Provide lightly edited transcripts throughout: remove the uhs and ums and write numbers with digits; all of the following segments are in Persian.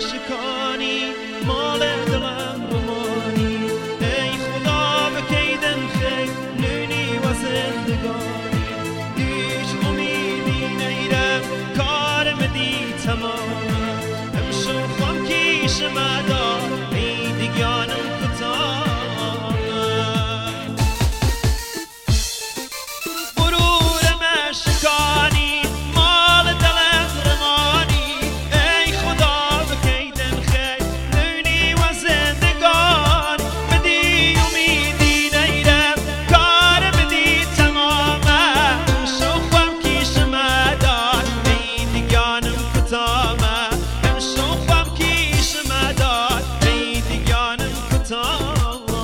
مشکانی مال دلم بمانی ای خدا به کیدم خیر نونی و زندگانی هیچ امیدی نیرم کارم دی تمام همشو خم کیش مدار ای دیگانم کتام غرور مشکانی مال دلم رمانی ای خدا به کیدم خیر نونی و زندگانی بدی امیدی نیرم کارم دی تمامه شوخم کیش مدار ای دیگانم کتامه شوخم کیش مدار ای دیگانم کتامه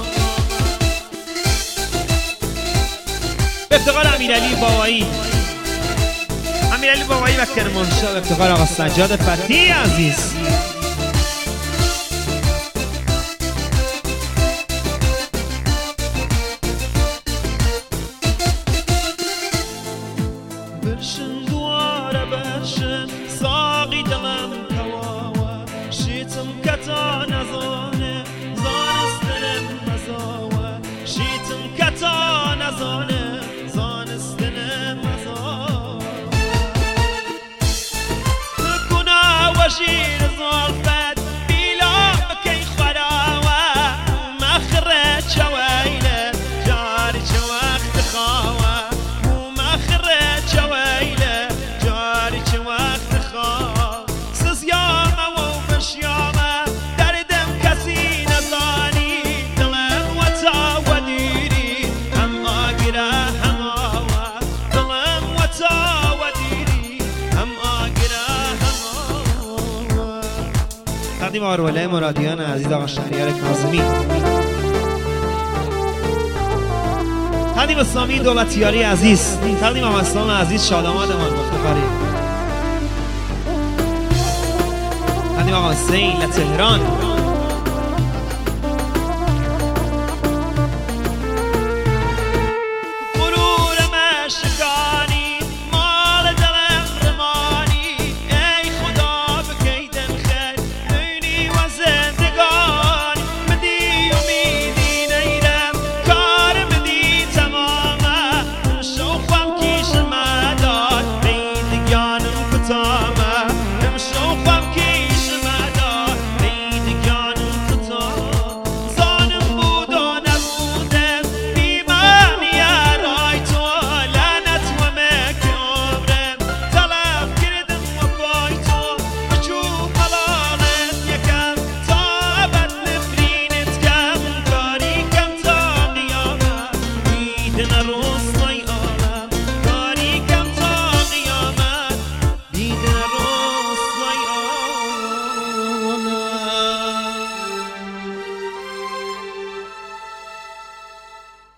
به افتخار امیرعلی بابایی و کرمانشاه، به افتخار آقا سجاد فتحی عزیز. برشن دواره برشن ساقی دلم تواوه شیتم کتا نزانه زانستنم مزاوه شیتم کتا نزانه زانستنم مزاوه گناه و شیر زلفت بیلا بکی خراوه مخرج شویله جاری چه وقت خواوه مخرج شویله جاری چه وقت خواه سزیامه و مشیامه دردم کسی نزانی دلم و تا و دیری هم آگیره هم آوه دلم و تا و دیری هم آگیره هم آوه تقدیم آروله مرادیان عزیز آقا شهریار کاظمی تقدیم سامی دولتیاری عزیز تقدیم آقا اسلام عزیز شاداماد من مفتخاری تقدیم آقا حسین لتهران